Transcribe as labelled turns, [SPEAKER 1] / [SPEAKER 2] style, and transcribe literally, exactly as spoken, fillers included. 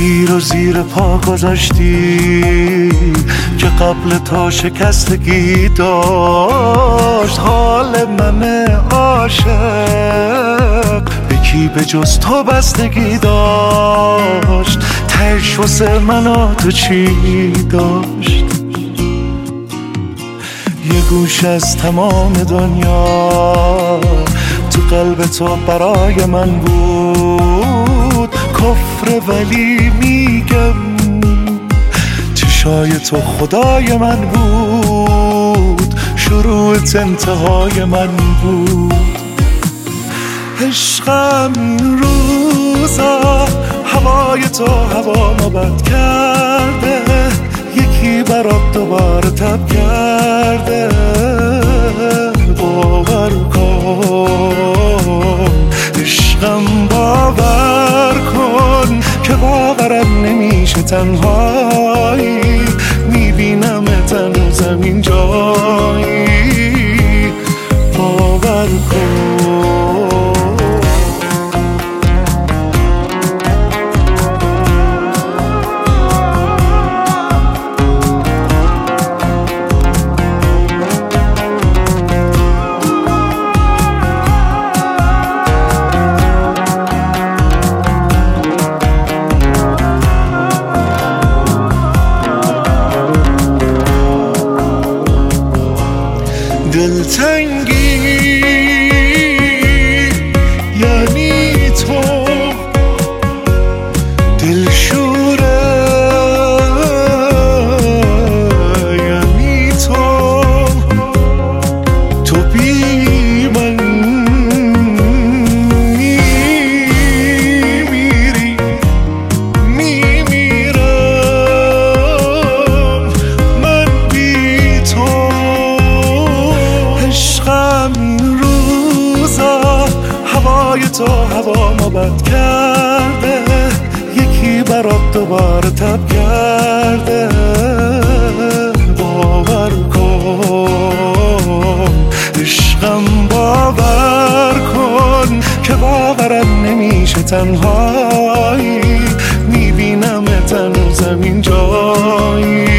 [SPEAKER 1] زیر و زیر پا گذاشتی که قبل تا شکستگی داشت حال من عاشق به کی به جز تو بستگی داشت. تهش واسه من و تو چی داشت؟ یه گوش از تمام دنیا تو قلب تو برای من بود کفر، ولی میگم چشای تو خدای من بود، شروعت انتهای من بود. عشقم این روزا هوای تو هوا ما بد کرده، یکی برات دوباره تب کرده. باور کن عشقم، باور کن که باورم نمیشه تنهایی میبینم هنوزم این جایی. باور کن دلتنگی یعنی تو، دلشوره یعنی تو، تو بی من میمیری میمیرم من بی تو. عشقم این روزا هوای تو هوا ما بد کرده، یکی برات دوباره تب کرده. باور کن عشقم، باور کن که باورم نمیشه تنهایی میبینم هنوزم این جایی.